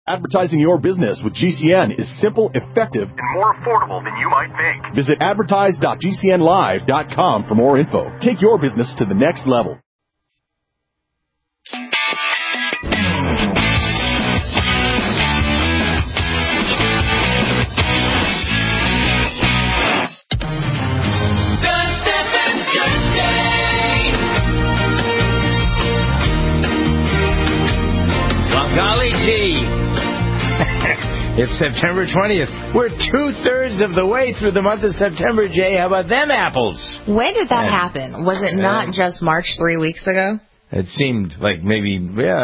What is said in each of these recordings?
Advertising your business with GCN is simple, effective, and more affordable than you might think. Visit advertise.gcnlive.com for more info. Take your business to the next level. Well, golly gee. It's September 20th. We're 2/3 of the way through the month of September, Jay. How about them apples? When did that happen? Was it not just March 3 weeks ago? It seemed like maybe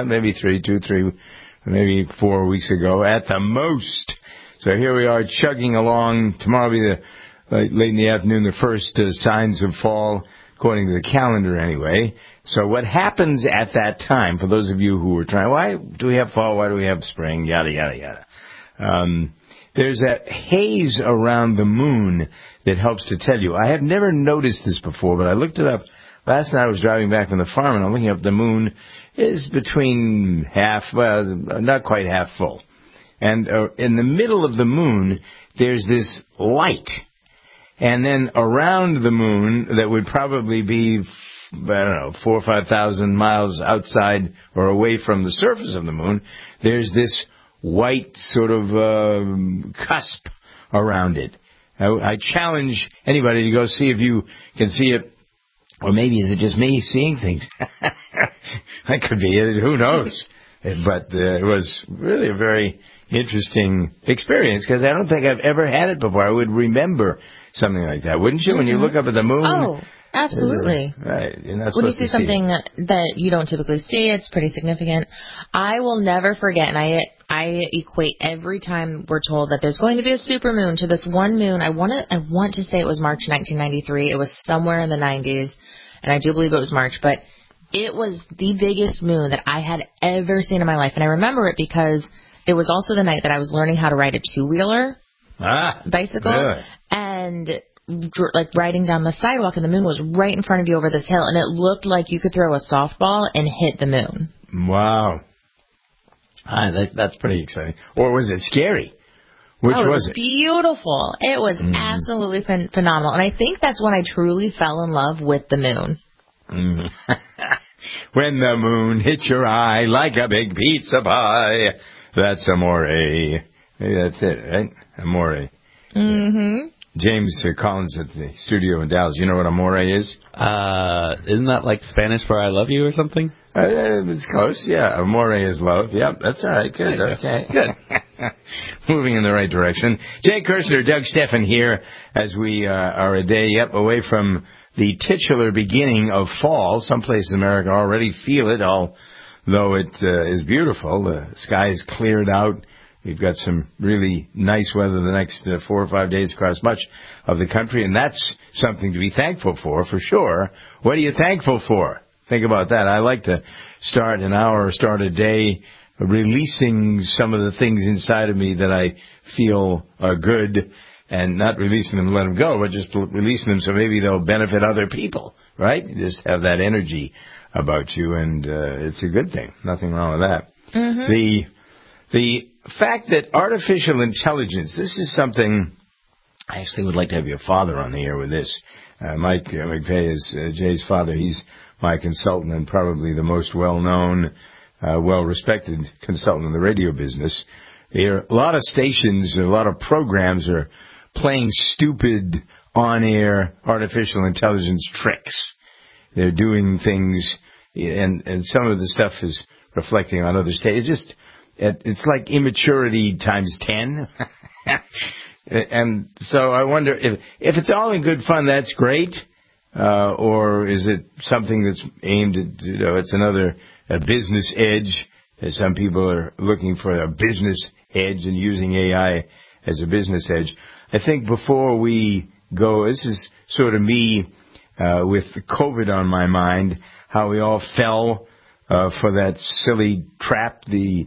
3, maybe 4 weeks ago at the most. So here we are chugging along. Tomorrow will be late in the afternoon, the first signs of fall, according to the calendar anyway. So what happens at that time, for those of you who were trying, why do we have fall, why do we have spring, yada, yada, yada. There's a haze around the moon that helps to tell you. I have never noticed this before, but I looked it up. Last night I was driving back from the farm, and I'm looking up. The moon is between not quite half full. And in the middle of the moon, there's this light. And then around the moon, that would probably be, 4,000 or 5,000 miles outside or away from the surface of the moon, there's this white sort of cusp around it. I challenge anybody to go see if you can see it, or maybe is it just me seeing things? That could be it. Who knows? But it was really a very interesting experience, because I don't think I've ever had it before. I would remember something like that, wouldn't you? Mm-hmm. When you look up at the moon. Oh, absolutely. Right. When you see something that you don't typically see, it's pretty significant. I will never forget, and I equate every time we're told that there's going to be a supermoon to this one moon. I want to say it was March 1993. It was somewhere in the 90s, and I do believe it was March, but it was the biggest moon that I had ever seen in my life. And I remember it because it was also the night that I was learning how to ride a two-wheeler bicycle. Really? And like riding down the sidewalk, and the moon was right in front of you over this hill, and it looked like you could throw a softball and hit the moon. Wow. That's pretty exciting. Or was it scary? Which was it? Beautiful. It was absolutely phenomenal. And I think that's when I truly fell in love with the moon. When the moon hits your eye like a big pizza pie, that's amore. Maybe that's it, right? Amore. Mm-hmm. James Collins at the studio in Dallas. You know what amore is? Isn't that like Spanish for I love you or something? It's close, yeah. Amore is love. Yep, that's all right. Good, okay. Good. Moving in the right direction. Jay Kirshner, Doug Steffen here as we are a day away from the titular beginning of fall. Some places in America already feel it, although it is beautiful. The sky is cleared out. We've got some really nice weather the next 4 or 5 days across much of the country, and that's something to be thankful for sure. What are you thankful for? Think about that. I like to start an hour or start a day releasing some of the things inside of me that I feel are good, and not releasing them and let them go, but just releasing them so maybe they'll benefit other people, right? You just have that energy about you, and it's a good thing. Nothing wrong with that. Mm-hmm. The fact that artificial intelligence, this is something, I actually would like to have your father on the air with this. Mike McVeigh is Jay's father. He's my consultant and probably the most well-known, well-respected consultant in the radio business. There are a lot of stations, a lot of programs are playing stupid on-air artificial intelligence tricks. They're doing things, and some of the stuff is reflecting on other stations. It's like immaturity times 10. And so I wonder if it's all in good fun, that's great. Or is it something that's aimed at, it's a business edge, as some people are looking for a business edge and using AI as a business edge. I think before we go, this is sort of me with COVID on my mind, how we all fell for that silly trap, the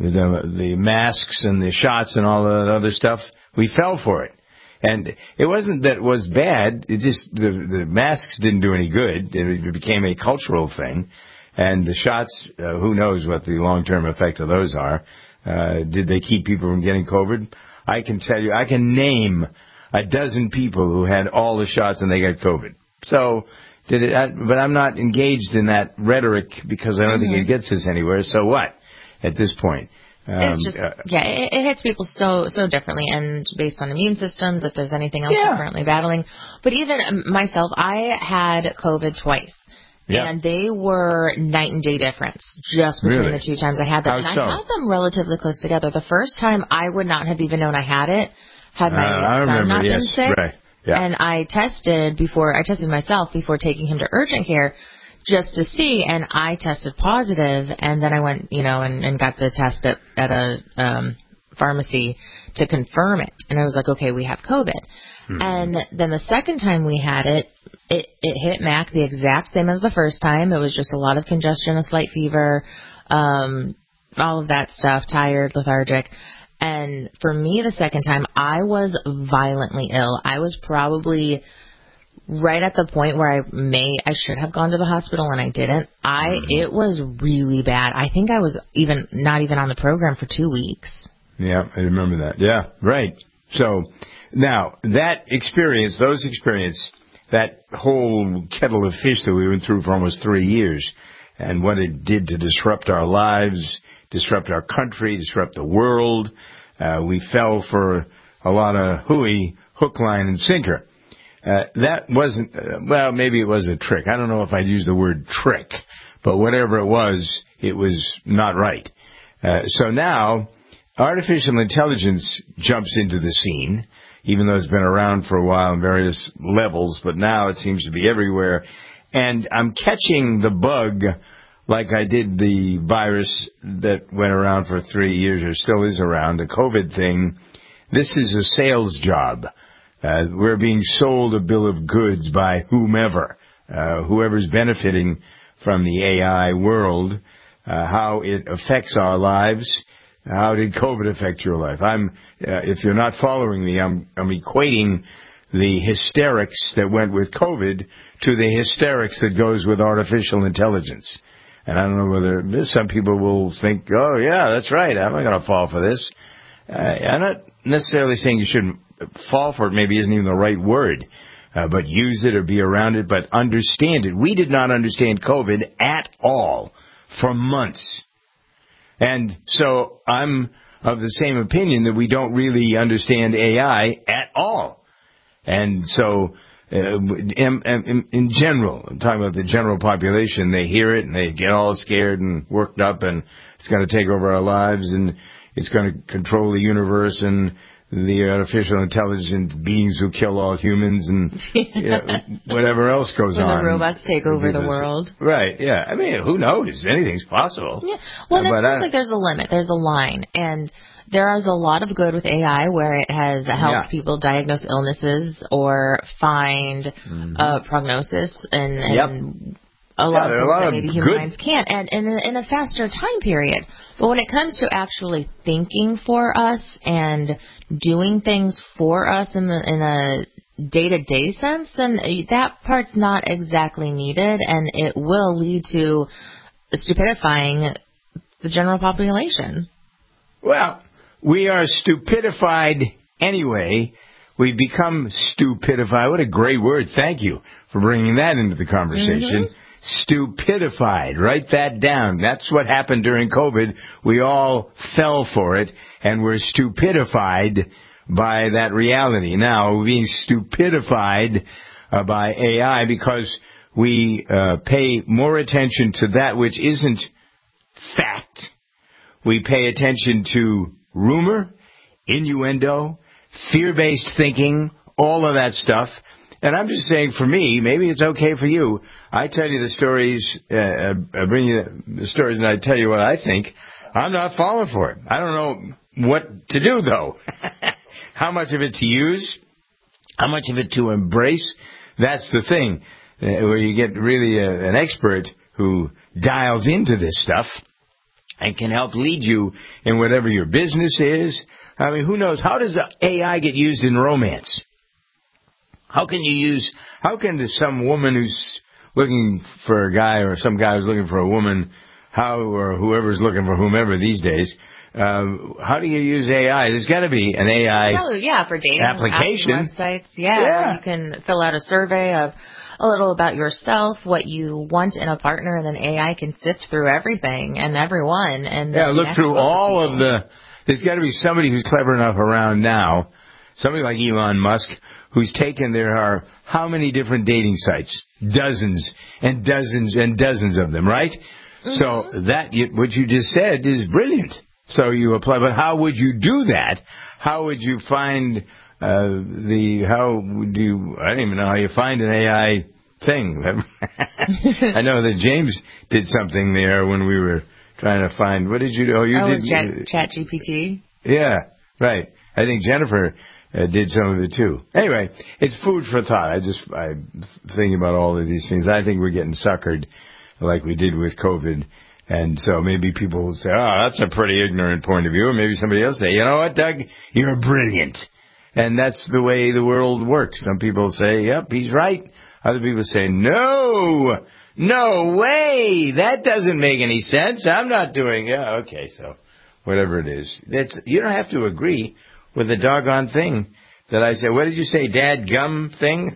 masks and the shots and all that other stuff. We fell for it. And it wasn't that it was bad. It just, the masks didn't do any good. It became a cultural thing. And the shots, who knows what the long-term effect of those are. Did they keep people from getting COVID? I can tell you, I can name a dozen people who had all the shots and they got COVID. So, but I'm not engaged in that rhetoric because I don't think it gets us anywhere. So what? At this point. It's just, it hits people so differently, and based on immune systems, if there's anything else you're currently battling. But even myself, I had COVID twice. Yeah. And they were night and day difference just between the two times I had them. I had them relatively close together. The first time, I would not have even known I had it had my son not been sick. Right. Yeah. And I tested myself before taking him to urgent care just to see, and I tested positive, and then I went, and got the test at a pharmacy to confirm it. And I was like, okay, we have COVID. Mm-hmm. And then the second time we had it hit Mac the exact same as the first time. It was just a lot of congestion, a slight fever, all of that stuff, tired, lethargic. And for me, the second time, I was violently ill. I was probably right at the point where I should have gone to the hospital, and I didn't. It was really bad. I think I was not even on the program for 2 weeks. Yeah, I remember that. Yeah, right. So now that experience, that whole kettle of fish that we went through for almost 3 years, and what it did to disrupt our lives, disrupt our country, disrupt the world. We fell for a lot of hooey, hook, line, and sinker. That wasn't, maybe it was a trick. I don't know if I'd use the word trick, but whatever it was not right. So now, artificial intelligence jumps into the scene, even though it's been around for a while on various levels, but now it seems to be everywhere. And I'm catching the bug like I did the virus that went around for 3 years or still is around, the COVID thing. This is a sales job. We're being sold a bill of goods by whoever's benefiting from the AI world, how it affects our lives. How did COVID affect your life? If you're not following me, I'm equating the hysterics that went with COVID to the hysterics that goes with artificial intelligence. And I don't know whether some people will think, oh, yeah, that's right, I'm not going to fall for this. I'm not necessarily saying you shouldn't fall for it, maybe isn't even the right word, but use it or be around it, but understand it. We did not understand COVID at all for months. And so I'm of the same opinion that we don't really understand AI at all. And so in general, I'm talking about the general population, they hear it and they get all scared and worked up, and it's going to take over our lives and it's going to control the universe and the artificial intelligent beings who kill all humans and whatever else goes on. When the robots take over the world. Right, yeah. I mean, who knows? Anything's possible. Yeah. Well, it seems like there's a limit. There's a line. And there is a lot of good with AI where it has helped people diagnose illnesses or find prognosis and a lot of things that maybe human minds can't, and in a faster time period. But when it comes to actually thinking for us and doing things for us in a day-to-day sense, then that part's not exactly needed, and it will lead to stupidifying the general population. Well, we are stupidified anyway. We've become stupidified. What a great word. Thank you for bringing that into the conversation. Stupidified. Write that down. That's what happened during COVID. We all fell for it, and we're stupidified by that reality. Now, we're being stupidified by AI because we pay more attention to that which isn't fact. We pay attention to rumor, innuendo, fear-based thinking, all of that stuff. And I'm just saying, for me, maybe it's okay for you. I tell you the stories, I bring you the stories, and I tell you what I think. I'm not falling for it. I don't know what to do, though. How much of it to use? How much of it to embrace? That's the thing, where you get really an expert who dials into this stuff and can help lead you in whatever your business is. I mean, who knows? How does AI get used in romance? How can some woman who's looking for a guy or some guy who's looking for a woman, or whoever's looking for whomever these days, how do you use AI? There's got to be an AI for dating application. Websites. Yeah. You can fill out a survey of a little about yourself, what you want in a partner, and then AI can sift through everything and everyone. And look through all of the... There's got to be somebody who's clever enough around now, somebody like Elon Musk, who's taken, there are how many different dating sites? Dozens and dozens and dozens of them, right? Mm-hmm. So what you just said is brilliant. So you apply, but how would you do that? How would you find I don't even know how you find an AI thing. I know that James did something there when we were trying to find, what did you do? ChatGPT. Yeah, right. I think Jennifer did some of it too. Anyway, it's food for thought. I'm thinking about all of these things. I think we're getting suckered like we did with COVID. And so maybe people will say, oh, that's a pretty ignorant point of view. Or maybe somebody else say, you know what, Doug, you're brilliant. And that's the way the world works. Some people say, yep, he's right. Other people say, no way. That doesn't make any sense. I'm not doing it. Yeah, okay, so whatever it is. You don't have to agree with the doggone thing that I said. What did you say, dad gum thing?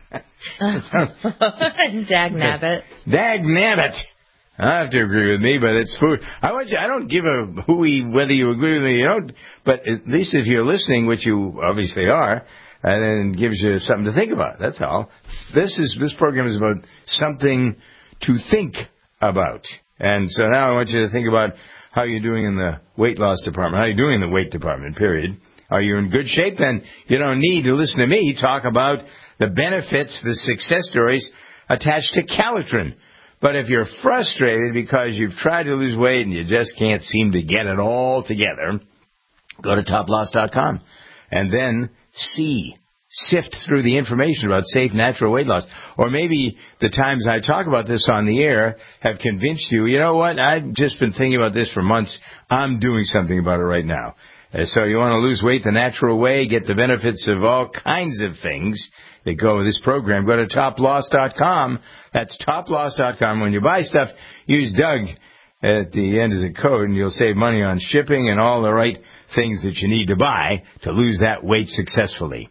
Dag nabbit. Dag nabbit. I don't have to agree with me, but it's food. I don't give a hooey whether you agree with me or you don't, but at least if you're listening, which you obviously are, and then it gives you something to think about. That's all. This program is about something to think about. And so now I want you to think about how you're doing in the weight loss department, how you're doing in the weight department, period. Are you in good shape? Then you don't need to listen to me talk about the benefits, the success stories attached to Calitrin. But if you're frustrated because you've tried to lose weight and you just can't seem to get it all together, go to toploss.com and then sift through the information about safe, natural weight loss. Or maybe the times I talk about this on the air have convinced you, you know what, I've just been thinking about this for months. I'm doing something about it right now. So you want to lose weight the natural way, get the benefits of all kinds of things that go with this program, go to toploss.com. That's toploss.com. When you buy stuff, use Doug at the end as a code, and you'll save money on shipping and all the right things that you need to buy to lose that weight successfully.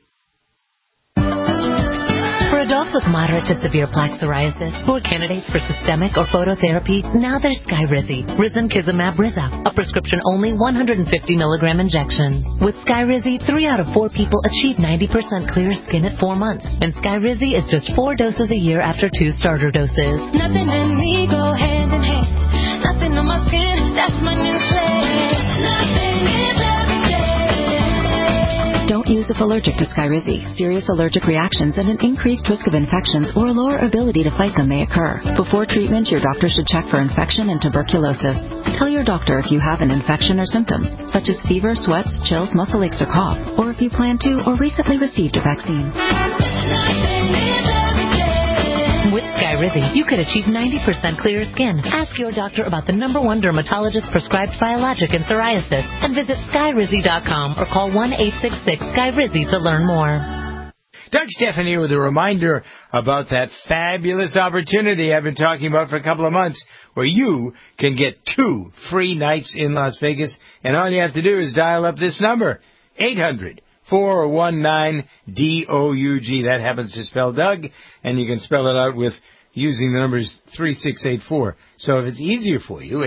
For adults with moderate to severe plaque psoriasis who are candidates for systemic or phototherapy, now there's Skyrizi, Risankizumab Riza, a prescription-only 150-milligram injection. With Skyrizi, 3 out of 4 people achieve 90% clear skin at 4 months, and Skyrizi is just 4 doses a year after 2 starter doses. Nothing in me go hand in hand. Nothing on my skin, that's my new plan. Nothing is every day. Don't use if allergic to Skyrizi. Serious allergic reactions and an increased risk of infections or a lower ability to fight them may occur. Before treatment, your doctor should check for infection and tuberculosis. Tell your doctor if you have an infection or symptoms, such as fever, sweats, chills, muscle aches, or cough, or if you plan to or recently received a vaccine. With Skyrizi, you could achieve 90% clearer skin. Ask your doctor about the #1 dermatologist-prescribed biologic in psoriasis and visit Skyrizi.com or call 1-866-SKYRIZI to learn more. Doug Stephan here with a reminder about that fabulous opportunity I've been talking about for a couple of months where you can get 2 free nights in Las Vegas, and all you have to do is dial up this number, 800-419-DOUG. That happens to spell Doug, and you can spell it out with using the numbers 3684. So if it's easier for you,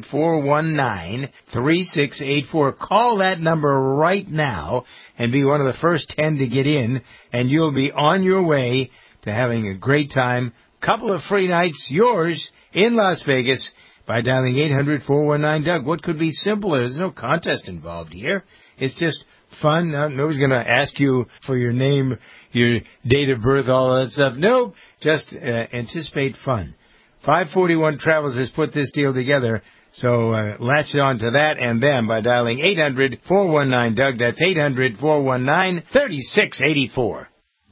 800-419-3684. Call that number right now and be one of the first 10 to get in, and you'll be on your way to having a great time. Couple of free nights, yours, in Las Vegas by dialing 800-419-DOUG. What could be simpler? There's no contest involved here. It's just fun. Nobody's going to ask you for your name, your date of birth, all that stuff. Nope. Just anticipate fun. 541 Travels has put this deal together, so latch on to that and them by dialing 800-419-DOUG. That's 800-419-3684.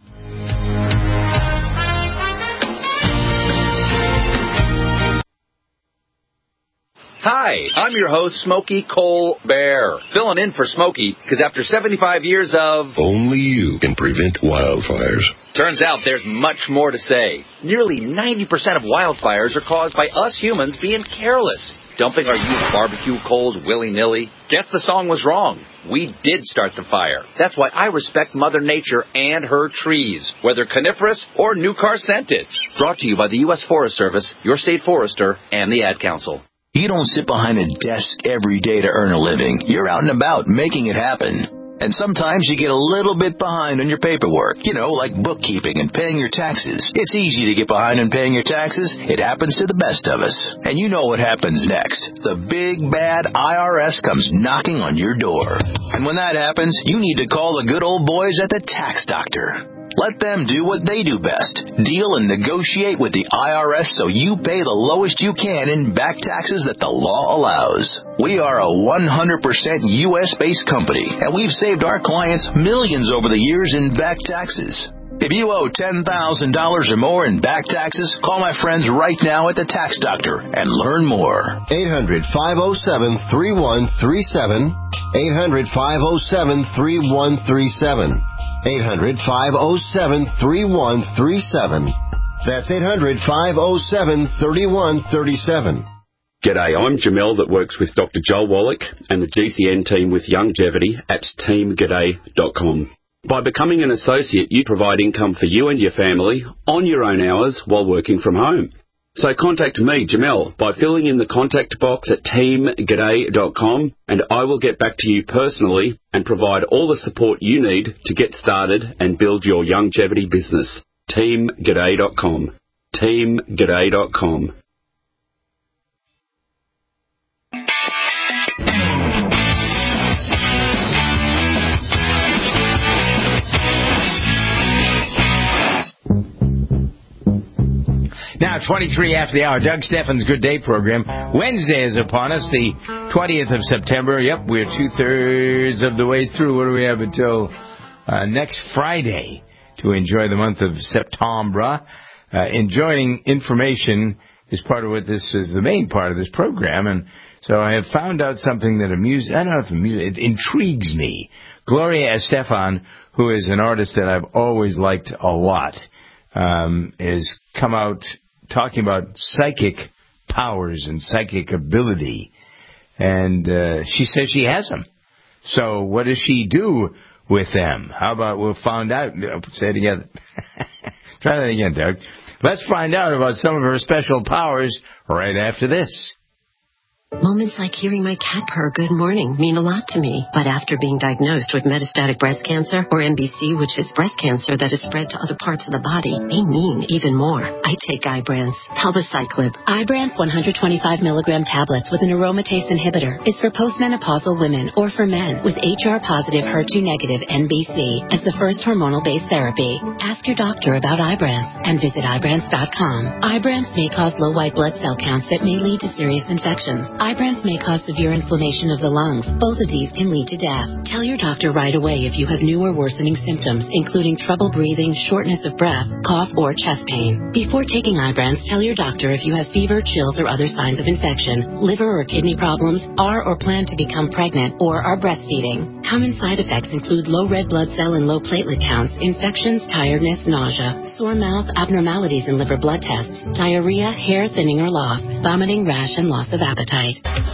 Hi, I'm your host, Smokey Colbert, filling in for Smokey because after 75 years of... Only you can prevent wildfires. Turns out there's much more to say. Nearly 90% of wildfires are caused by us humans being careless. dumping our used barbecue coals willy-nilly. Guess the song was wrong. We did start the fire. That's why I respect Mother Nature and her trees, whether coniferous or new car scented. Brought to you by the U.S. Forest Service, your state forester, and the Ad Council. You don't sit behind a desk every day to earn a living. You're out and about making it happen. And sometimes you get a little bit behind on your paperwork, like bookkeeping and paying your taxes. It's easy to get behind on paying your taxes. It happens to the best of us. And you know what happens next. The big, bad IRS comes knocking on your door. And when that happens, you need to call the good old boys at the Tax Doctor. Let them do what they do best. Deal and negotiate with the IRS so you pay the lowest you can in back taxes that the law allows. We are a 100% U.S.-based company, and we've saved our clients millions over the years in back taxes. If you owe $10,000 or more in back taxes, call my friends right now at the Tax Doctor and learn more. 800-507-3137. 800-507-3137. 800-507-3137. That's 800-507-3137. G'day, I'm Jamel that works with Dr. Joel Wallach and the GCN team with Longevity at teamg'day.com. By becoming an associate, you provide income for you and your family on your own hours while working from home. So contact me, Jamel, by filling in the contact box at teamg'day.com, and I will get back to you personally and provide all the support you need to get started and build your longevity business. teamg'day.com. teamg'day.com. Now, 23 after the hour, Doug Stephan's Good Day program. Wednesday is upon us, the 20th of September. Yep, we're two-thirds of the way through. What do we have until next Friday to enjoy the month of September? Enjoying information is part of what this is, the main part of this program. And so I have found out something that it intrigues me. Gloria Estefan, who is an artist that I've always liked a lot, has come out talking about psychic powers and psychic ability. And she says she has them. So what does she do with them? How about we'll find out. Say it together. Try that again, Doug. Let's find out about some of her special powers right after this. Moments like hearing my cat purr good morning mean a lot to me. But after being diagnosed with metastatic breast cancer, or MBC, which is breast cancer that is spread to other parts of the body, they mean even more. I take Ibrance, palbociclib. Ibrance 125 milligram tablets with an aromatase inhibitor is for postmenopausal women or for men with HR-positive, HER2-negative MBC as the first hormonal-based therapy. Ask your doctor about Ibrance and visit Ibrance.com. Ibrance may cause low white blood cell counts that may lead to serious infections. Ibrance may cause severe inflammation of the lungs. Both of these can lead to death. Tell your doctor right away if you have new or worsening symptoms, including trouble breathing, shortness of breath, cough, or chest pain. Before taking Ibrance, tell your doctor if you have fever, chills, or other signs of infection, liver or kidney problems, are or plan to become pregnant, or are breastfeeding. Common side effects include low red blood cell and low platelet counts, infections, tiredness, nausea, sore mouth, abnormalities in liver blood tests, diarrhea, hair thinning or loss, vomiting, rash, and loss of appetite.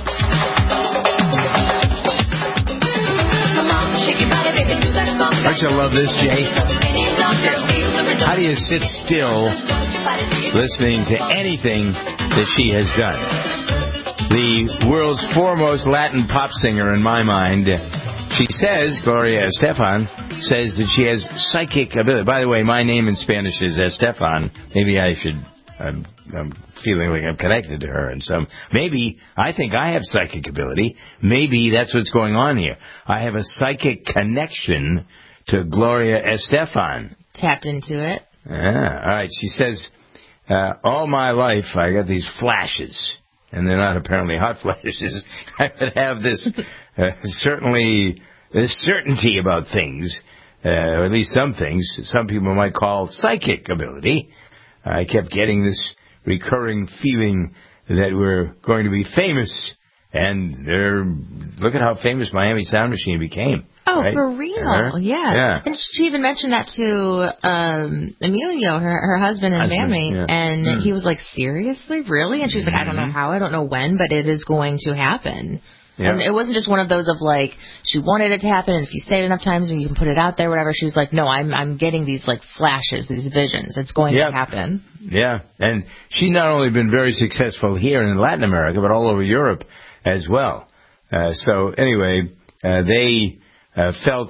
Don't you love this, Jay? How do you sit still listening to anything that she has done? The world's foremost Latin pop singer, in my mind, she says, Gloria Estefan, says that she has psychic ability. By the way, my name in Spanish is Estefan. Maybe I should... I'm feeling like I'm connected to her in some... Maybe I think I have psychic ability. Maybe that's what's going on here. I have a psychic connection to Gloria Estefan. Tapped into it. Yeah, all right. She says, all my life I got these flashes, and they're not apparently hot flashes. I would have this this certainty about things, or at least some things. Some people might call psychic ability. I kept getting this recurring feeling that we're going to be famous And look at how famous Miami Sound Machine became. Oh, right? for real? Yeah. And she even mentioned that to Emilio, her husband and family, and he was like, seriously? Really? And she's like, I don't know how, I don't know when, but it is going to happen. Yeah. And it wasn't just one of those of like, she wanted it to happen, and if you say it enough times, you can put it out there, whatever. She was like, no, I'm getting these like flashes, these visions. It's going to happen. Yeah. And she's not only been very successful here in Latin America, but all over Europe as well. So anyway, they felt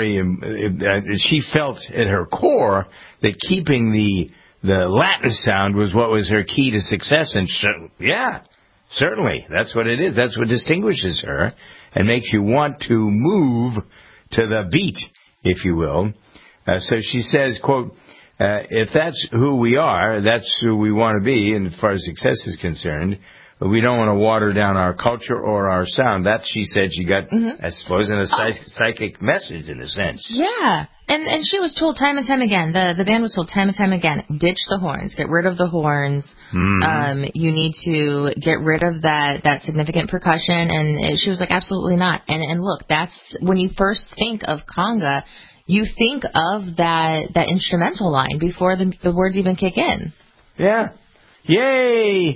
she felt at her core that keeping the Latin sound was what was her key to success. And certainly, that's what it is. That's what distinguishes her and makes you want to move to the beat, if you will. So she says, quote, if that's who we are, that's who we want to be, and as far as success is concerned, we don't want to water down our culture or our sound. That, she said, she got, I suppose, in a psychic message, in a sense. Yeah. And she was told time and time again, the band was told time and time again, ditch the horns, get rid of the horns. You need to get rid of that significant percussion. And she was like, absolutely not. And look, that's when you first think of conga, you think of that instrumental line before the words even kick in. Yeah. Yay!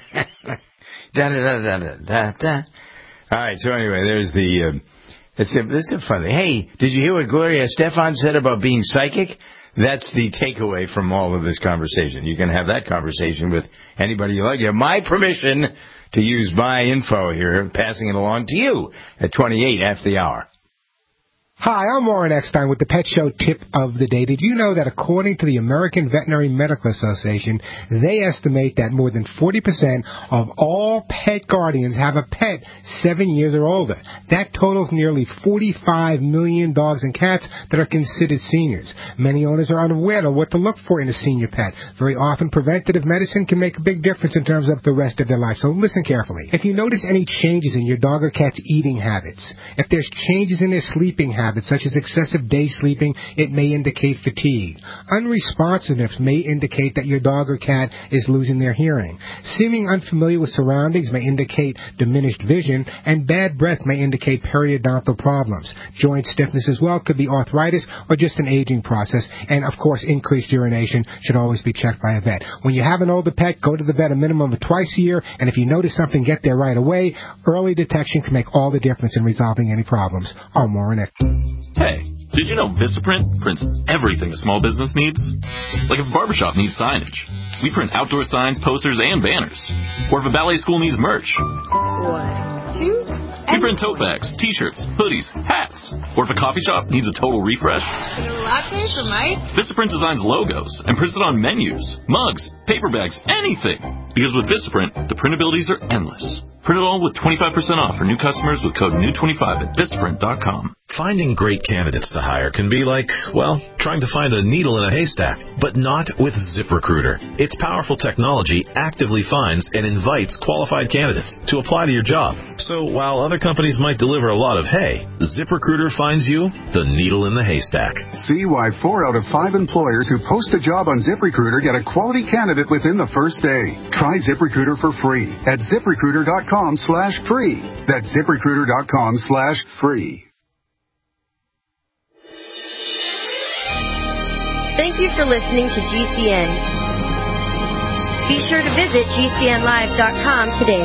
Da da da da da da. All right. So anyway, there's this is a fun thing. Hey, did you hear what Gloria Estefan said about being psychic? That's the takeaway from all of this conversation. You can have that conversation with anybody you like. You have my permission to use my info here, passing it along to you at 28 after the hour. Hi, I'm Warren Eckstein with the Pet Show Tip of the Day. Did you know that according to the American Veterinary Medical Association, they estimate that more than 40% of all pet guardians have a pet 7 years or older? That totals nearly 45 million dogs and cats that are considered seniors. Many owners are unaware of what to look for in a senior pet. Very often, preventative medicine can make a big difference in terms of the rest of their life, so listen carefully. If you notice any changes in your dog or cat's eating habits, if there's changes in their sleeping habits, such as excessive day sleeping, it may indicate fatigue. Unresponsiveness may indicate that your dog or cat is losing their hearing. Seeming unfamiliar with surroundings may indicate diminished vision, and bad breath may indicate periodontal problems. Joint stiffness as well could be arthritis or just an aging process, and of course increased urination should always be checked by a vet. When you have an older pet, go to the vet a minimum of twice a year, and if you notice something, get there right away. Early detection can make all the difference in resolving any problems. I'm Warren Eckstein. Hey, did you know Vistaprint prints everything a small business needs? Like if a barbershop needs signage, we print outdoor signs, posters, and banners. Or if a ballet school needs merch. 1, 2, we print tote bags, t-shirts, hoodies, hats. Or if a coffee shop needs a total refresh. latte for Mike? Vistaprint designs logos and prints it on menus, mugs, paper bags, anything. Because with Vistaprint, the printabilities are endless. Print it all with 25% off for new customers with code NEW25 at Vistaprint.com. Finding great candidates to hire can be like, well, trying to find a needle in a haystack, but not with ZipRecruiter. Its powerful technology actively finds and invites qualified candidates to apply to your job. So while other companies might deliver a lot of hay, ZipRecruiter finds you the needle in the haystack. See why 4 out of 5 employers who post a job on ZipRecruiter get a quality candidate within the first day. Try ZipRecruiter for free at ZipRecruiter.com/free. That's ZipRecruiter.com/free. Thank you for listening to GCN. Be sure to visit GCNlive.com today.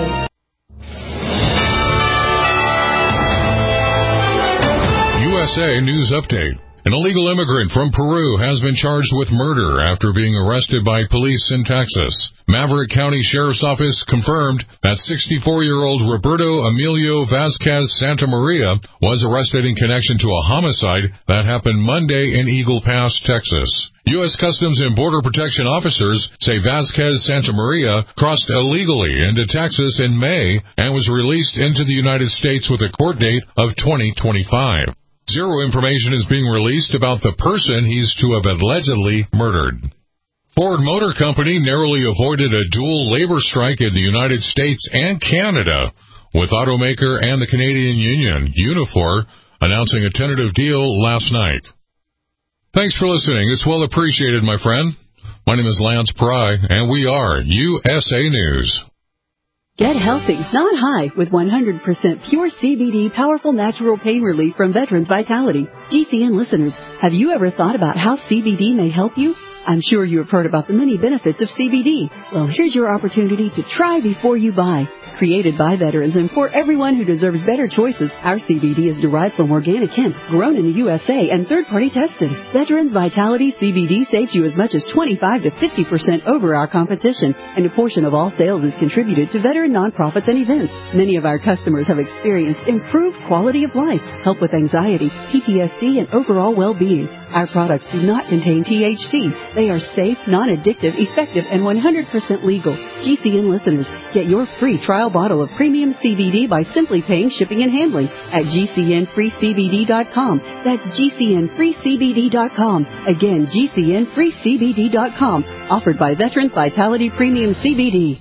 USA News Update. An illegal immigrant from Peru has been charged with murder after being arrested by police in Texas. Maverick County Sheriff's Office confirmed that 64-year-old Roberto Emilio Vasquez Santamaria was arrested in connection to a homicide that happened Monday in Eagle Pass, Texas. U.S. Customs and Border Protection officers say Vasquez Santamaria crossed illegally into Texas in May and was released into the United States with a court date of 2025. Zero information is being released about the person he's to have allegedly murdered. Ford Motor Company narrowly avoided a dual labor strike in the United States and Canada, with automaker and the Canadian union, Unifor, announcing a tentative deal last night. Thanks for listening. It's well appreciated, my friend. My name is Lance Pry, and we are USA News. Get healthy, not high, with 100% pure CBD powerful natural pain relief from Veterans Vitality. GCN listeners, have you ever thought about how CBD may help you? I'm sure you have heard about the many benefits of CBD. Well, here's your opportunity to try before you buy. Created by veterans and for everyone who deserves better choices, our CBD is derived from organic hemp, grown in the USA and third-party tested. Veterans Vitality CBD saves you as much as 25 to 50% over our competition, and a portion of all sales is contributed to veteran nonprofits and events. Many of our customers have experienced improved quality of life, help with anxiety, PTSD, and overall well-being. Our products do not contain THC. They are safe, non-addictive, effective, and 100% legal. GCN listeners, get your free trial bottle of premium CBD by simply paying shipping and handling at GCNFreeCBD.com. That's GCNFreeCBD.com. Again, GCNFreeCBD.com. Offered by Veterans Vitality Premium CBD.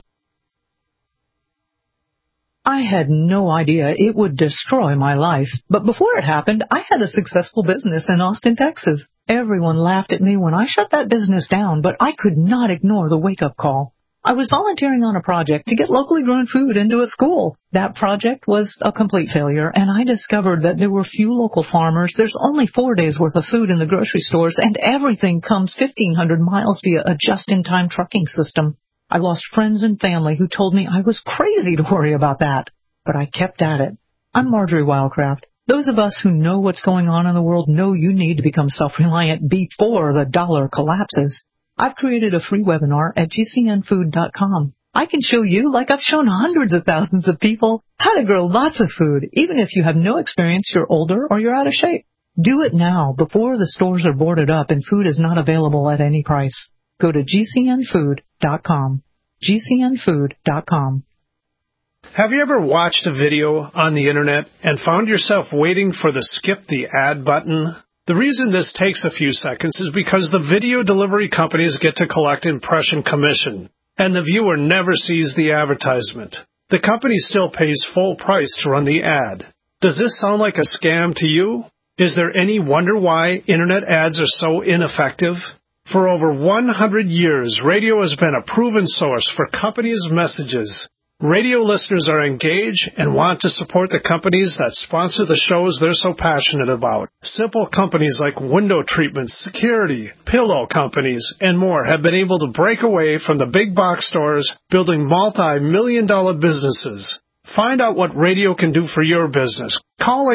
I had no idea it would destroy my life. But before it happened, I had a successful business in Austin, Texas. Everyone laughed at me when I shut that business down, but I could not ignore the wake-up call. I was volunteering on a project to get locally grown food into a school. That project was a complete failure, and I discovered that there were few local farmers. There's only 4 days' worth of food in the grocery stores, and everything comes 1,500 miles via a just-in-time trucking system. I lost friends and family who told me I was crazy to worry about that. But I kept at it. I'm Marjorie Wildcraft. Those of us who know what's going on in the world know you need to become self-reliant before the dollar collapses. I've created a free webinar at GCNfood.com. I can show you, like I've shown hundreds of thousands of people, how to grow lots of food, even if you have no experience, you're older, or you're out of shape. Do it now before the stores are boarded up and food is not available at any price. Go to GCNfood.com. GCNfood.com. Have you ever watched a video on the internet and found yourself waiting for the skip the ad button? The reason this takes a few seconds is because the video delivery companies get to collect impression commission, and the viewer never sees the advertisement. The company still pays full price to run the ad. Does this sound like a scam to you? Is there any wonder why internet ads are so ineffective? For over 100 years, radio has been a proven source for companies' messages. Radio listeners are engaged and want to support the companies that sponsor the shows they're so passionate about. Simple companies like window treatment, security, pillow companies, and more have been able to break away from the big box stores, building multi-million-dollar businesses. Find out what radio can do for your business. Call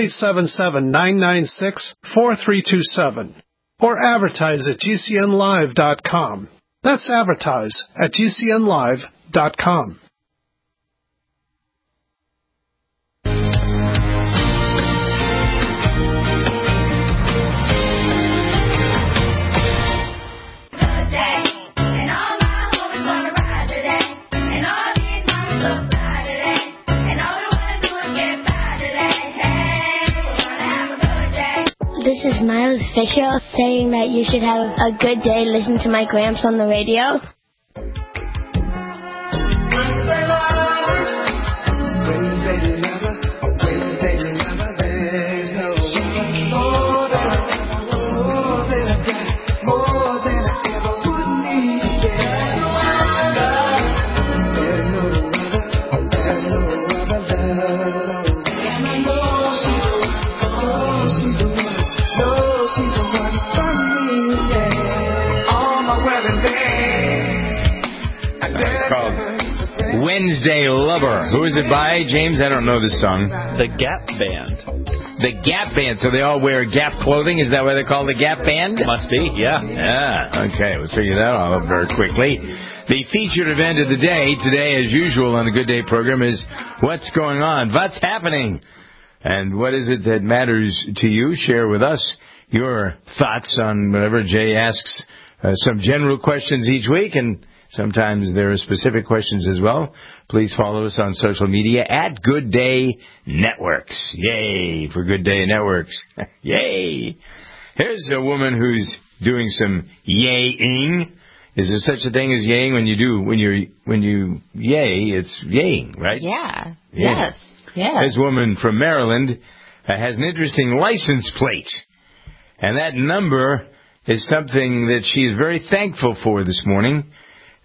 877-996-4327 or advertise at GCNlive.com. That's advertise at GCNlive.com. This is Miles Fisher saying that you should have a good day listening to my Gramps on the radio. Wednesday Lover. Who is it by, James? I don't know this song. The Gap Band. The Gap Band. So they all wear Gap clothing? Is that why they're called the Gap Band? Must be, yeah. Yeah, okay. We'll figure that all out very quickly. The featured event of the day, today as usual on the Good Day program, is What's Going On? What's happening? And what is it that matters to you? Share with us your thoughts on whatever. Jay asks some general questions each week, and sometimes there are specific questions as well. Please follow us on social media at Good Day Networks. Yay for Good Day Networks. Yay. Here's a woman who's doing some yaying. Is there such a thing as yaying when you yay, it's yaying, right? Yeah. Yeah. Yes. This woman from Maryland has an interesting license plate. And that number is something that she is very thankful for this morning.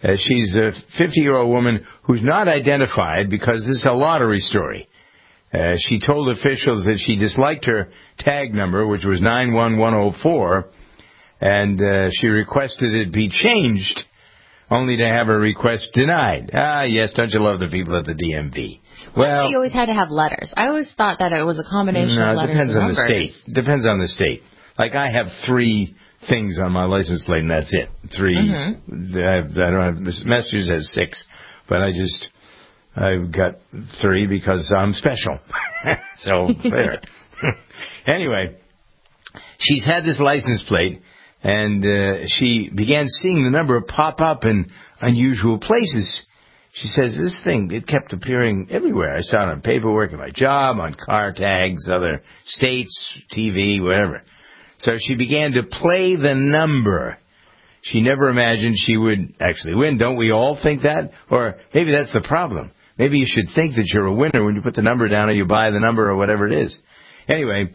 She's a 50-year-old woman who's not identified because this is a lottery story. She told officials that she disliked her tag number, which was 91104, and she requested it be changed, only to have her request denied. Ah, yes, don't you love the people at the DMV? Well, you always had to have letters. I always thought that it was a combination of letters and numbers. No, it depends on the state. Depends on the state. Like, I have 3 things on my license plate, and that's it. 3. Mm-hmm. I don't have, Massachusetts has 6, but I've got 3 because I'm special. So, there. Anyway, she's had this license plate, and she began seeing the number pop up in unusual places. She says, this thing, it kept appearing everywhere. I saw it on paperwork at my job, on car tags, other states, TV, whatever. So she began to play the number. She never imagined she would actually win. Don't we all think that? Or maybe that's the problem. Maybe you should think that you're a winner when you put the number down or you buy the number or whatever it is. Anyway,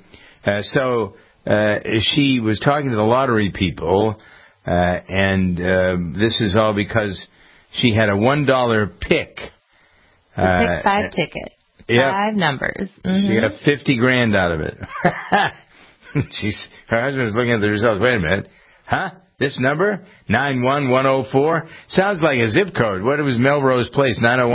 she was talking to the lottery people, and this is all because she had a $1 pick. Pick 5 ticket. Yeah. 5 numbers. Mm-hmm. She got $50,000 out of it. Her husband was looking at the results. Wait a minute. Huh? This number? 91104? Sounds like a zip code. What was Melrose Place?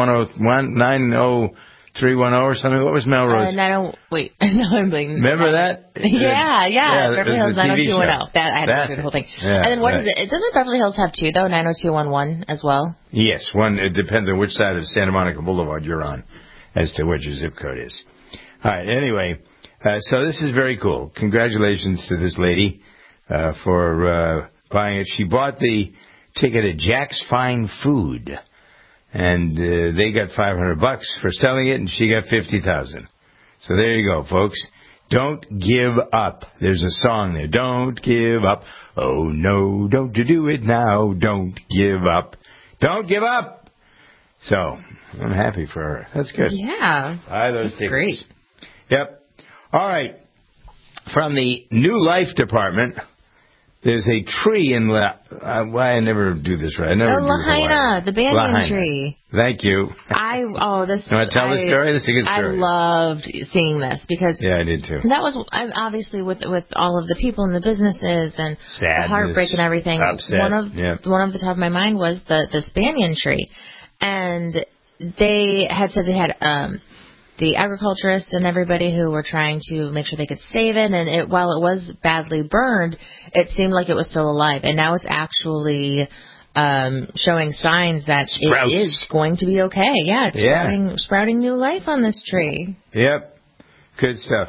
90310 or something? What was Melrose? Wait. No, I'm blanking. Remember that? Yeah. Beverly Hills 90210. That I had to go through the whole thing. Yeah, and then what is it? Doesn't Beverly Hills have 2 though? 90211 as well? Yes, one. It depends on which side of Santa Monica Boulevard you're on as to what your zip code is. All right. Anyway, so this is very cool. Congratulations to this lady for buying it. She bought the ticket at Jack's Fine Food. And they got $500 for selling it, and she got $50,000. So there you go, folks. Don't give up. There's a song there. Don't give up. Oh, no, don't you do it now. Don't give up. Don't give up. So I'm happy for her. That's good. Yeah. Buy those tickets. Great. Yep. All right. From the New Life Department, there's a tree in I never do this right. I never do Lahaina, the banyan tree. Thank you. You want to tell the story? This is a good story. I loved seeing this because I did too. That was obviously with all of the people and the businesses and sadness, the heartbreak and everything. Upset. One of the top of my mind was this banyan tree, and they had said they had the agriculturists and everybody who were trying to make sure they could save it, and while it was badly burned, it seemed like it was still alive, and now it's actually showing signs that it is going to be okay. Yeah, it's sprouting new life on this tree. Yep, good stuff.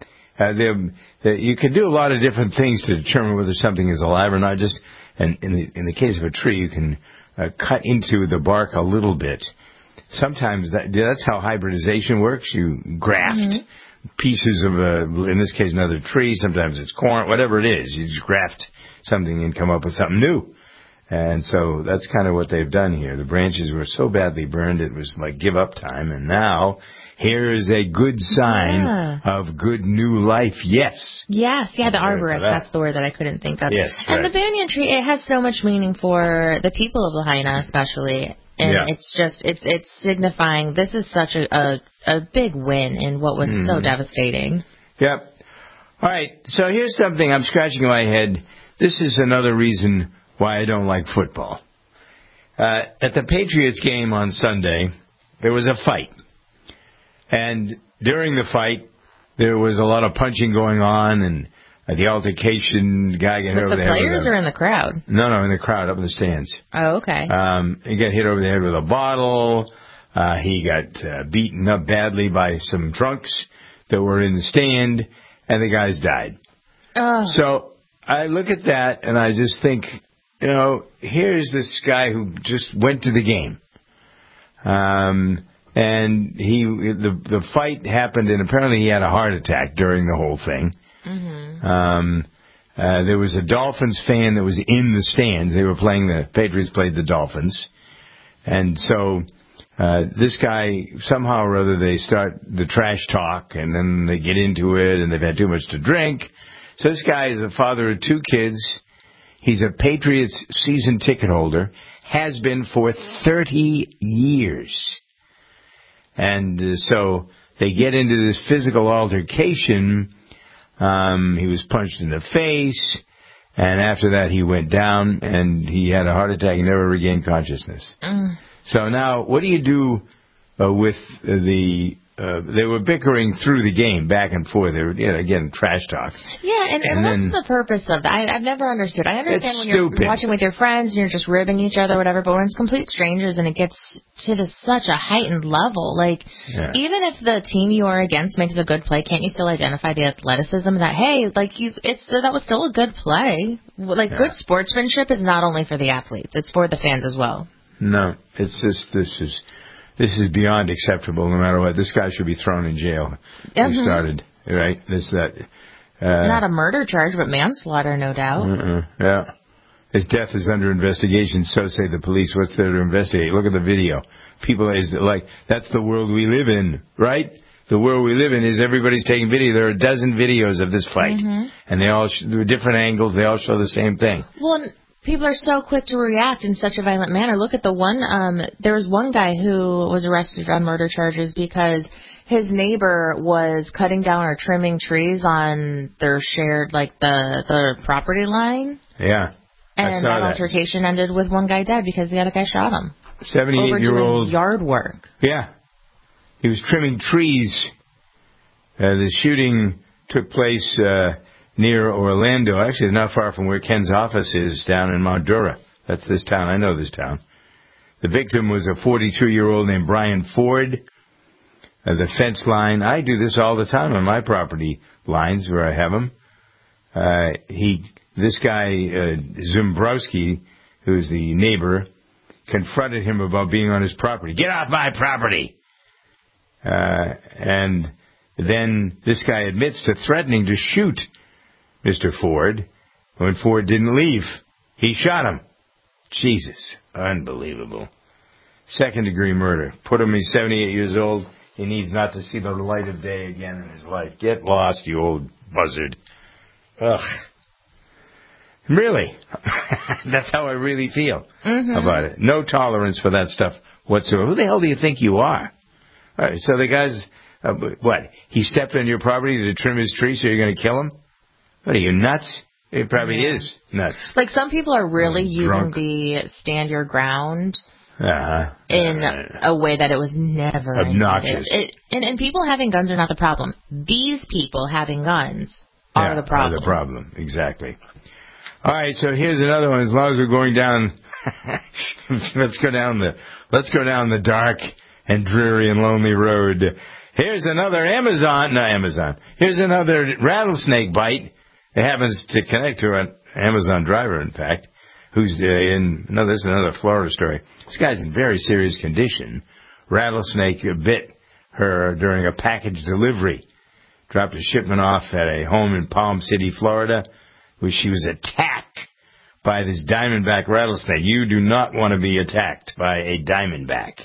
You can do a lot of different things to determine whether something is alive or not. Just and in the case of a tree, you can cut into the bark a little bit. Sometimes that's how hybridization works. You graft pieces of in this case, another tree. Sometimes it's corn, whatever it is. You just graft something and come up with something new. And so that's kind of what they've done here. The branches were so badly burned, it was like give up time. And now here is a good sign of good new life. Yes. Yes. Yeah, the arborist. That's the word that I couldn't think of. Yes. And the banyan tree, it has so much meaning for the people of Lahaina, especially. And it's signifying this is such a big win in what was so devastating. Yep. All right. So here's something I'm scratching my head. This is another reason why I don't like football. At the Patriots game on Sunday, there was a fight. And during the fight, there was a lot of punching going on, and the altercation, guy got hit over the head. With the players or in the crowd? No, in the crowd, up in the stands. Oh, okay. He got hit over the head with a bottle. He got beaten up badly by some drunks that were in the stand, and the guys died. Oh. So I look at that, and I just think, here's this guy who just went to the game. And the fight happened, and apparently he had a heart attack during the whole thing. There was a Dolphins fan that was in the stands. They were playing the Patriots played the Dolphins. And so this guy, somehow or other, they start the trash talk, and then they get into it, and they've had too much to drink. So this guy is a father of 2 kids. He's a Patriots season ticket holder, has been for 30 years. And so they get into this physical altercation. He was punched in the face, and after that he went down, and he had a heart attack and never regained consciousness. So now, what do you do with the... they were bickering through the game, back and forth. They were, again, trash talk. Yeah, and what's the purpose of that? I've never understood. I understand when you're watching with your friends and you're just ribbing each other or whatever, but when it's complete strangers and it gets to such a heightened level, like, even if the team you are against makes a good play, can't you still identify the athleticism that, hey, like, that was still a good play? Like, good sportsmanship is not only for the athletes, it's for the fans as well. No, it's just, this is beyond acceptable, no matter what. This guy should be thrown in jail. He started, right? Not a murder charge, but manslaughter, no doubt. Yeah. His death is under investigation, so say the police. What's there to investigate? Look at the video. People is like, that's the world we live in, right? The world we live in is everybody's taking video. There are a dozen videos of this fight, and they all different angles. They all show the same thing. Well, people are so quick to react in such a violent manner. Look at the one, there was one guy who was arrested on murder charges because his neighbor was cutting down or trimming trees on their shared, like, the property line. Yeah. And that altercation ended with one guy dead because the other guy shot him. 78-year-old. Yard work. Yeah. He was trimming trees. The shooting took place near Orlando. Actually, it's not far from where Ken's office is, down in Mount Dora. That's this town. I know this town. The victim was a 42-year-old named Brian Ford. The fence line. I do this all the time on my property lines where I have them. This guy, Zimbrowski, who's the neighbor, confronted him about being on his property. Get off my property! And then this guy admits to threatening to shoot Mr. Ford. When Ford didn't leave, he shot him. Jesus. Unbelievable. Second-degree murder. Put him, he's 78 years old. He needs not to see the light of day again in his life. Get lost, you old buzzard. Ugh. Really. That's how I really feel about it. No tolerance for that stuff whatsoever. Who the hell do you think you are? All right, so the guy's, what? He stepped on your property to trim his tree, so you're going to kill him? What are you, nuts? He probably is nuts. Like, some people are really using the stand your ground in a way that it was never obnoxious. And people having guns are not the problem. These people having guns are the problem. Are the problem, exactly. All right, so here's another one. As long as we're going down, let's go down the dark and dreary and lonely road. Here's another Here's another rattlesnake bite. It happens to connect to an Amazon driver, in fact, who's this is another Florida story. This guy's in very serious condition. Rattlesnake bit her during a package delivery. Dropped a shipment off at a home in Palm City, Florida, where she was attacked by this diamondback rattlesnake. You do not want to be attacked by a diamondback.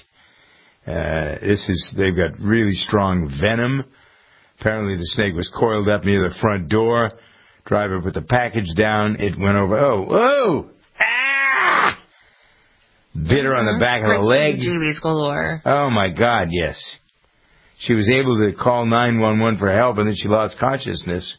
They've got really strong venom. Apparently the snake was coiled up near the front door. Driver put the package down. It went over. Ah! Bit her on the back of the leg. Oh my God, yes. She was able to call 911 for help, and then she lost consciousness.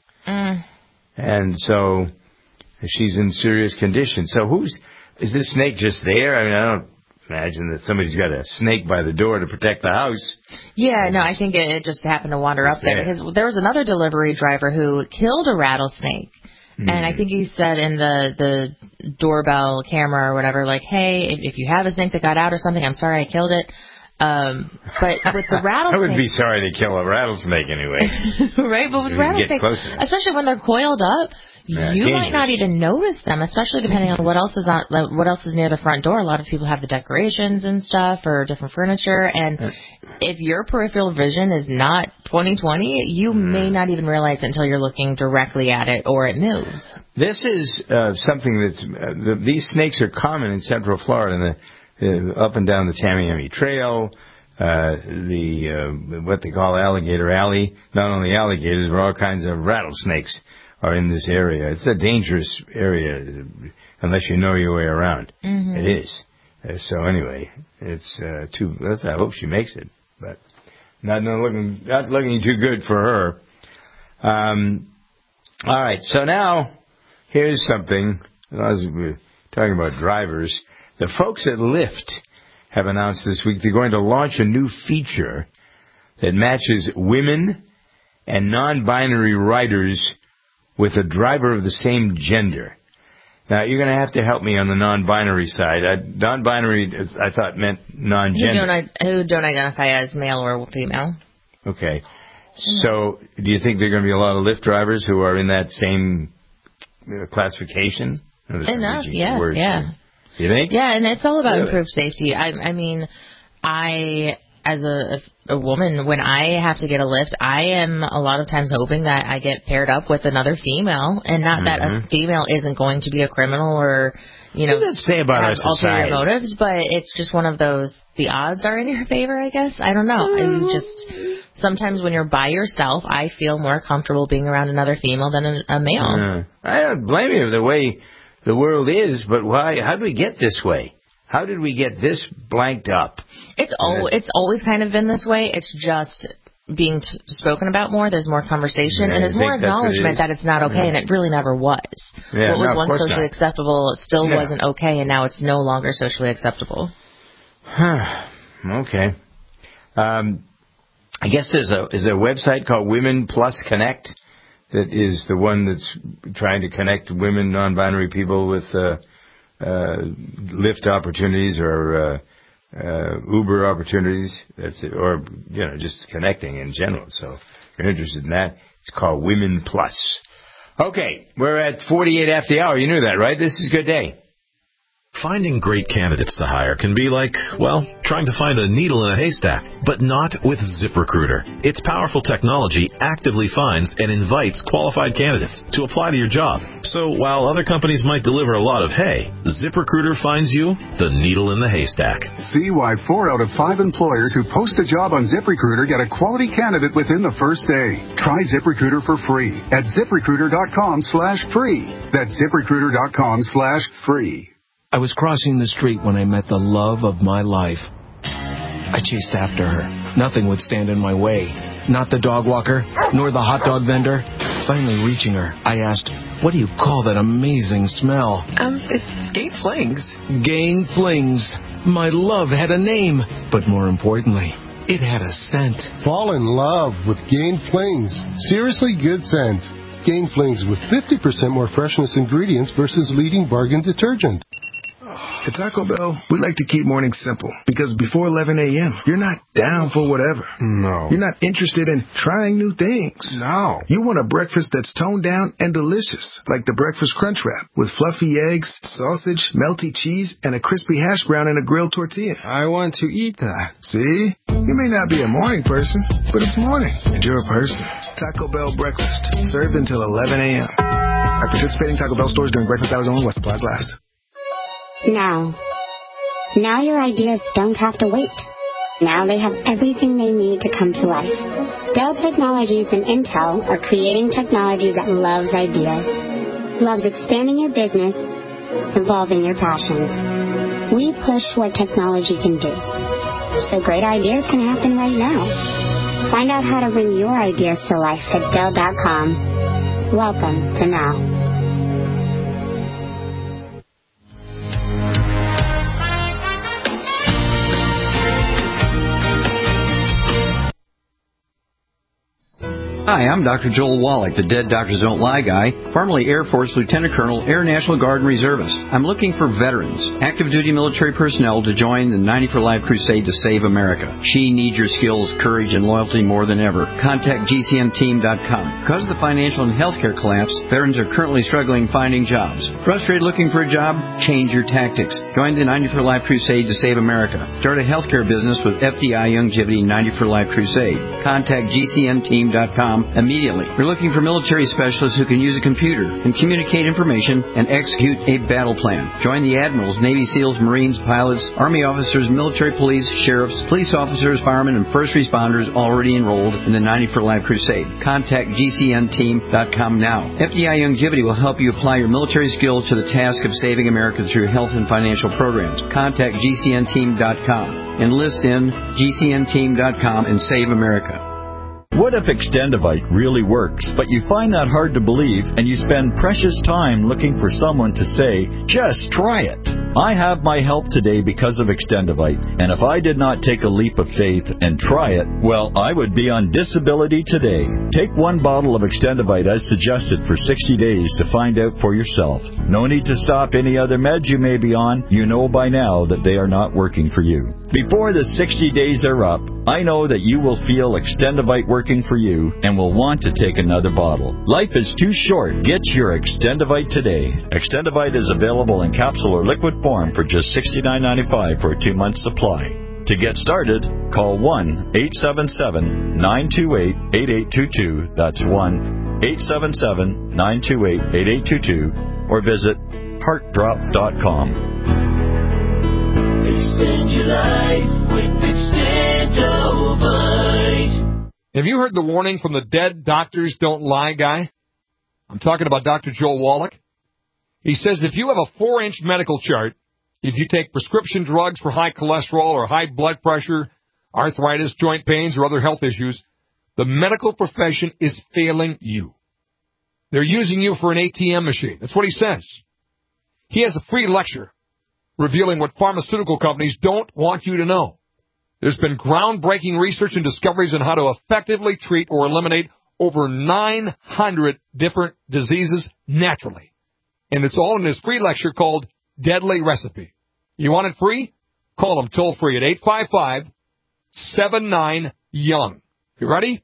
And so she's in serious condition. So is this snake just there? I mean, I don't imagine that somebody's got a snake by the door to protect the house. Yeah, no, I think it just happened to wander up there. There was another delivery driver who killed a rattlesnake. And I think he said in the doorbell camera or whatever, like, hey, if you have a snake that got out or something, I'm sorry I killed it. But with the rattlesnake... I would be sorry to kill a rattlesnake anyway. Right, but with rattlesnakes, especially when they're coiled up, you might not even notice them, especially depending on what else is near the front door. A lot of people have the decorations and stuff or different furniture, and if your peripheral vision is not 20/20, you may not even realize it until you're looking directly at it or it moves. This is something that's... these snakes are common in Central Florida, up and down the Tamiami Trail, what they call Alligator Alley. Not only alligators, but all kinds of rattlesnakes are in this area. It's a dangerous area unless you know your way around. It is. So anyway, it's I hope she makes it, but not looking too good for her. All right, so now here's something. As we're talking about drivers, the folks at Lyft have announced this week they're going to launch a new feature that matches women and non-binary riders with a driver of the same gender. Now, you're going to have to help me on the non-binary side. Non-binary, I thought, meant non-gender. Who don't identify as male or female. Okay. So, do you think there are going to be a lot of Lyft drivers who are in that same classification? Enough, yeah. You think? Yeah, and it's all about improved safety. I mean, as a woman, when I have to get a Lyft, I am a lot of times hoping that I get paired up with another female, and not that a female isn't going to be a criminal or, what does that say about our society? Ulterior motives, but it's just one of those, the odds are in your favor, I guess. I don't know. Sometimes when you're by yourself, I feel more comfortable being around another female than a male. I don't blame you the way the world is, but why? How did we get this way? How did we get this blanked up? It's always kind of been this way. It's just being spoken about more. There's more conversation, and there's more acknowledgement that it's not okay, and it really never was. Yeah, what was once socially acceptable still wasn't okay, and now it's no longer socially acceptable. Okay. I guess there's a website called Women Plus Connect that is the one that's trying to connect women, non-binary people with Lyft opportunities or Uber opportunities. That's it, or just connecting in general. So if you're interested in that, it's called Women Plus. Okay, we're at 48 after the hour. You knew that, right? This is a good day. Finding great candidates to hire can be like, well, trying to find a needle in a haystack, but not with ZipRecruiter. Its powerful technology actively finds and invites qualified candidates to apply to your job. So while other companies might deliver a lot of hay, ZipRecruiter finds you the needle in the haystack. See why 4 out of 5 employers who post a job on ZipRecruiter get a quality candidate within the first day. Try ZipRecruiter for free at ZipRecruiter.com/free. That's ZipRecruiter.com/free. I was crossing the street when I met the love of my life. I chased after her. Nothing would stand in my way. Not the dog walker, nor the hot dog vendor. Finally reaching her, I asked, "What do you call that amazing smell?" It's Gain Flings. Gain Flings. My love had a name, but more importantly, it had a scent. Fall in love with Gain Flings. Seriously good scent. Gain Flings with 50% more freshness ingredients versus leading bargain detergent. At Taco Bell, we like to keep mornings simple because before 11 a.m., you're not down for whatever. No. You're not interested in trying new things. No. You want a breakfast that's toned down and delicious, like the Breakfast Crunch Wrap with fluffy eggs, sausage, melty cheese, and a crispy hash brown in a grilled tortilla. I want to eat that. See? You may not be a morning person, but it's morning, and you're a person. Taco Bell breakfast, served until 11 a.m. At participating Taco Bell stores during breakfast hours only, while supplies last. Now your ideas don't have to wait. Now they have everything they need to come to life. Dell Technologies and Intel are creating technology that loves ideas, loves expanding your business, evolving your passions. We push what technology can do, so great ideas can happen right now. Find out how to bring your ideas to life at Dell.com. Welcome to Now. Hi, I'm Dr. Joel Wallach, the Dead Doctors Don't Lie guy, formerly Air Force Lieutenant Colonel, Air National Guard and Reservist. I'm looking for veterans, active duty military personnel to join the 90 for Life crusade to save America. She needs your skills, courage, and loyalty more than ever. Contact GCNteam.com. Because of the financial and healthcare collapse, veterans are currently struggling finding jobs. Frustrated looking for a job? Change your tactics. Join the 90 for Life crusade to save America. Start a healthcare business with FDI Longevity 90 for Life crusade. Contact GCNteam.com militaryspecialist.com immediately. We're looking for military specialists who can use a computer and communicate information and execute a battle plan. Join the admirals, Navy SEALs, Marines, pilots, Army officers, military police, sheriffs, police officers, firemen, and first responders already enrolled in the 90 for Life Crusade. Contact GCNteam.com now. FDI Longevity will help you apply your military skills to the task of saving America through health and financial programs. Contact GCNteam.com. Enlist in GCNteam.com and save America. What if Extendivite really works, but you find that hard to believe and you spend precious time looking for someone to say, just try it? I have my help today because of Extendivite, and if I did not take a leap of faith and try it, well, I would be on disability today. Take one bottle of Extendivite as suggested for 60 days to find out for yourself. No need to stop any other meds you may be on. You know by now that they are not working for you. Before the 60 days are up, I know that you will feel Extendivite working for you and will want to take another bottle. Life is too short. Get your Extendivite today. Extendivite is available in capsule or liquid form for just $69.95 for a 2-month supply. To get started, call 1-877-928-8822. That's 1-877-928-8822. Or visit heartdrop.com. Extend your life with Extendovite. Have you heard the warning from the Dead Doctors Don't Lie guy? I'm talking about Dr. Joel Wallach. He says if you have a 4-inch medical chart, if you take prescription drugs for high cholesterol or high blood pressure, arthritis, joint pains, or other health issues, the medical profession is failing you. They're using you for an ATM machine. That's what he says. He has a free lecture revealing what pharmaceutical companies don't want you to know. There's been groundbreaking research and discoveries on how to effectively treat or eliminate over 900 different diseases naturally. And it's all in this free lecture called Deadly Recipe. You want it free? Call them toll-free at 855-79-YOUNG. You ready?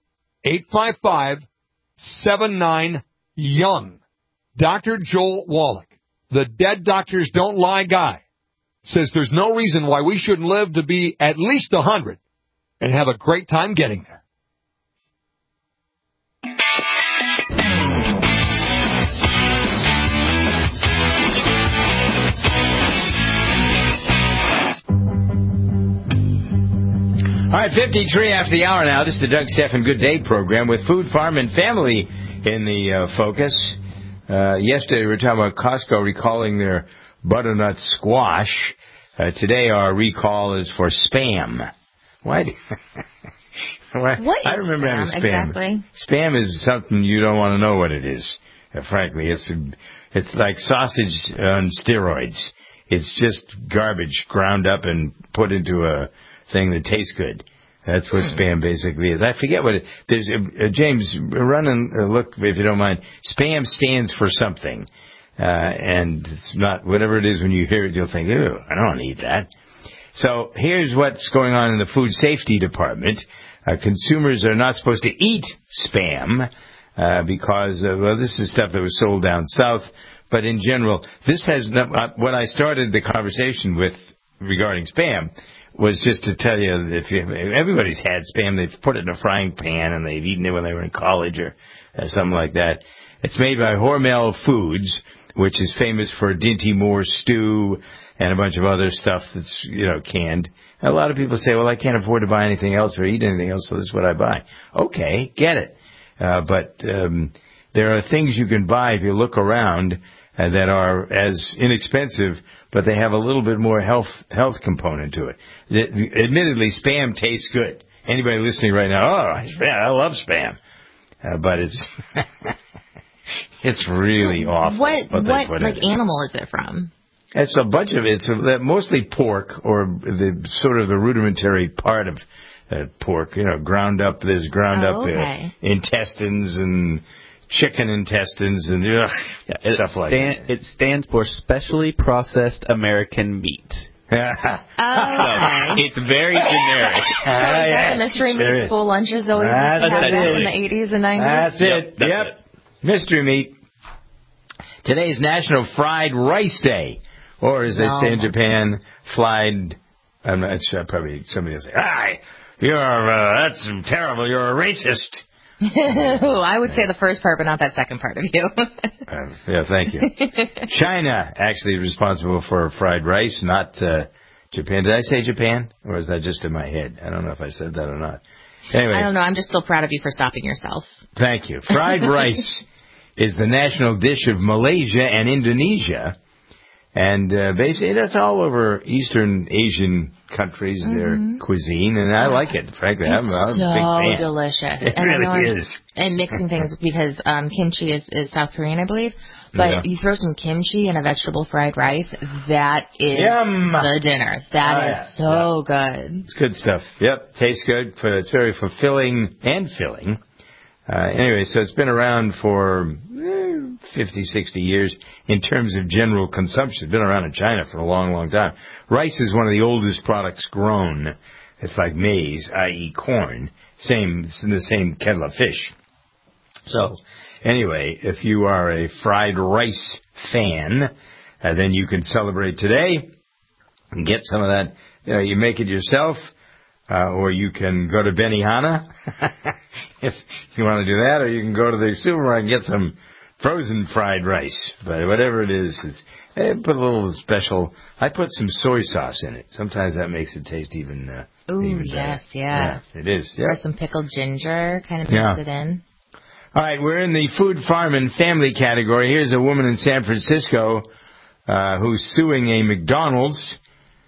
855-79-YOUNG. Dr. Joel Wallach, the Dead Doctors Don't Lie guy, says there's no reason why we shouldn't live to be at least 100 and have a great time getting there. All right, 53 after the hour now. This is the Doug Stephan Good Day program with Food, Farm, and Family in the focus. Yesterday we were talking about Costco recalling their butternut squash. Today our recall is for Spam. What? What I remember having Spam. Exactly? Spam is something you don't want to know what it is. Frankly, it's like sausage on steroids. It's just garbage ground up and put into a thing that tastes good. That's what Spam basically is. I forget what it is. There's James, run and look if you don't mind. Spam stands for something. And it's not, whatever it is, when you hear it, you'll think, ew, I don't want to eat that. So here's what's going on in the food safety department. Consumers are not supposed to eat Spam because, well, this is stuff that was sold down south. But in general, this has not, what I started the conversation with regarding Spam was just to tell you that if everybody's had Spam, they've put it in a frying pan and they've eaten it when they were in college or something like that. It's made by Hormel Foods, which is famous for Dinty Moore stew and a bunch of other stuff that's, canned. And a lot of people say, well, I can't afford to buy anything else or eat anything else, so this is what I buy. Okay, get it. But there are things you can buy if you look around that are as inexpensive, but they have a little bit more health component to it. Admittedly, Spam tastes good. Anybody listening right now, I love Spam. But it's it's really awful. What animal is it from? It's a bunch of it's mostly pork, or the rudimentary part of pork. Ground up. There's ground up intestines and chicken intestines and stuff like that. It stands for Specially Processed American Meat. It's very generic. So is that the mystery meat school lunches always used to have that in the 80s and 90s? That's it. Yep. Mystery meat. Today's National Fried Rice Day. Or as they say in Japan, fried. I'm not sure, probably somebody will say, that's terrible, you're a racist. I would say the first part, but not that second part of you. Yeah, thank you. China actually responsible for fried rice, not Japan. Did I say Japan? Or was that just in my head? I don't know if I said that or not. Anyway. I don't know. I'm just still proud of you for stopping yourself. Thank you. Fried rice is the national dish of Malaysia and Indonesia. And basically, that's all over Eastern Asian countries, their cuisine, and I like it, frankly. I'm a big fan. So delicious. It really is. And mixing things, because kimchi is South Korean, I believe. But you throw some kimchi in a vegetable fried rice, that is the dinner. That is so good. It's good stuff. Yep, tastes good. It's very fulfilling and filling. Anyway, so it's been around for 50, 60 years in terms of general consumption. It's been around in China for a long, long time. Rice is one of the oldest products grown. It's like maize, i.e. corn. It's in the same kettle of fish. So, anyway, if you are a fried rice fan, then you can celebrate today and get some of that. You make it yourself. Or you can go to Benihana if you want to do that, or you can go to the supermarket and get some frozen fried rice. But whatever it is, put a little special. I put some soy sauce in it. Sometimes that makes it taste even better. Yes, yeah. It is. Yeah. Or some pickled ginger, kind of mix it in. All right, we're in the food, farm, and family category. Here's a woman in San Francisco who's suing a McDonald's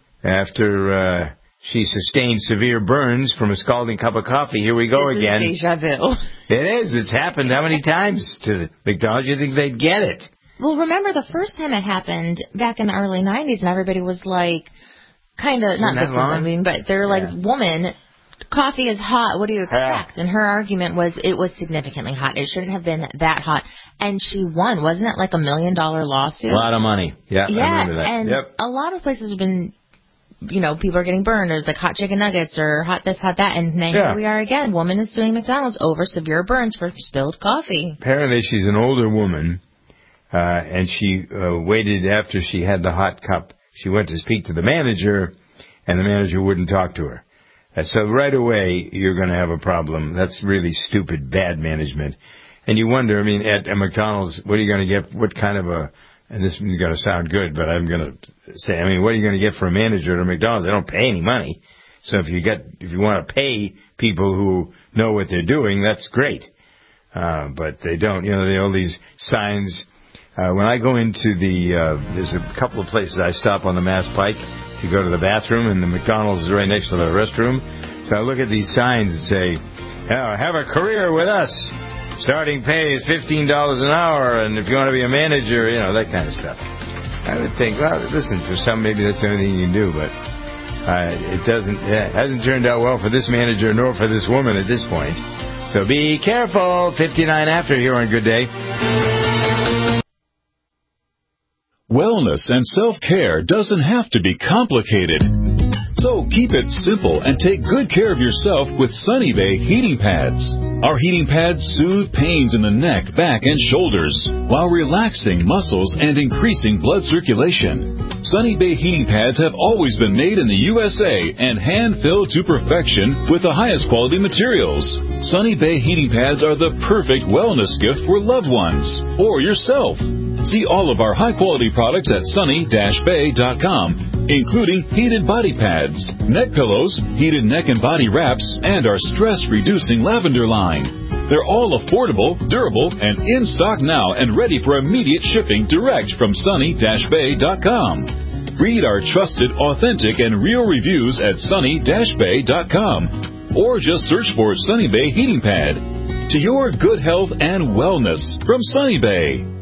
after she sustained severe burns from a scalding cup of coffee. Here we go again. This is déjà vu. It is. It's happened how many times to the McDonald's? You think they'd get it? Well, remember the first time it happened back in the early 90s, and everybody was like, kind of, not victim, but they're like, woman, coffee is hot. What do you expect? And her argument was it was significantly hot. It shouldn't have been that hot. And she won. Wasn't it like $1 million lawsuit? A lot of money. Yeah, I remember that. And a lot of places have been, people are getting burned. There's like hot chicken nuggets or hot this, hot that. And now here we are again. Woman is suing McDonald's over severe burns for spilled coffee. Apparently she's an older woman, and she waited after she had the hot cup. She went to speak to the manager, and the manager wouldn't talk to her. So right away, you're going to have a problem. That's really stupid, bad management. And you wonder, at McDonald's, what are you going to get? What kind of and this is going to sound good, but I'm going to say, what are you going to get for a manager at McDonald's? They don't pay any money. So if you want to pay people who know what they're doing, that's great. But they don't. They all these signs. When I go into there's a couple of places I stop on the Mass Pike to go to the bathroom, and the McDonald's is right next to the restroom. So I look at these signs that say, have a career with us. Starting pay is $15 an hour, and if you want to be a manager, that kind of stuff. I would think, listen, for some, maybe that's the only thing you can do, but it hasn't turned out well for this manager nor for this woman at this point. So be careful. 59 after here on Good Day. Wellness and self-care doesn't have to be complicated. So keep it simple and take good care of yourself with Sunny Bay heating pads. Our heating pads soothe pains in the neck, back, and shoulders while relaxing muscles and increasing blood circulation. Sunny Bay heating pads have always been made in the USA and hand-filled to perfection with the highest quality materials. Sunny Bay heating pads are the perfect wellness gift for loved ones or yourself. See all of our high-quality products at sunny-bay.com, including heated body pads, neck pillows, heated neck and body wraps, and our stress-reducing lavender line. They're all affordable, durable, and in stock now and ready for immediate shipping direct from sunny-bay.com. Read our trusted, authentic, and real reviews at sunny-bay.com, or just search for Sunny Bay Heating Pad. To your good health and wellness from Sunny Bay.